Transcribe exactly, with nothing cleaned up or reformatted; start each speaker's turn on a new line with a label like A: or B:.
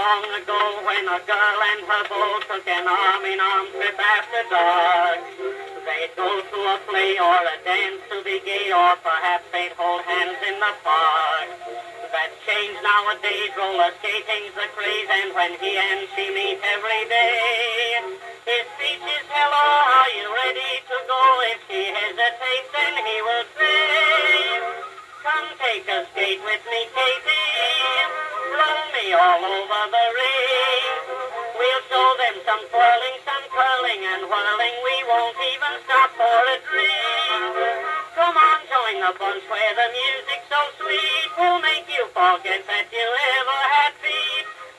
A: long ago when a girl and her beau took an arm-in-arm trip after dark. They'd go to a play or a dance to be gay, or perhaps they'd hold hands in the park. That's changed nowadays, roller skating's the craze, and when he and she meet every day, his speech is, hello, are you ready to go? If she hesitates, then he will say, come take a skate with me, Katie, roll me all over the ring. We'll show them some twirling, some curling and whirling, we won't even stop for a drink. Come on, join the bunch where the music's so sweet, we'll make you forget that you ever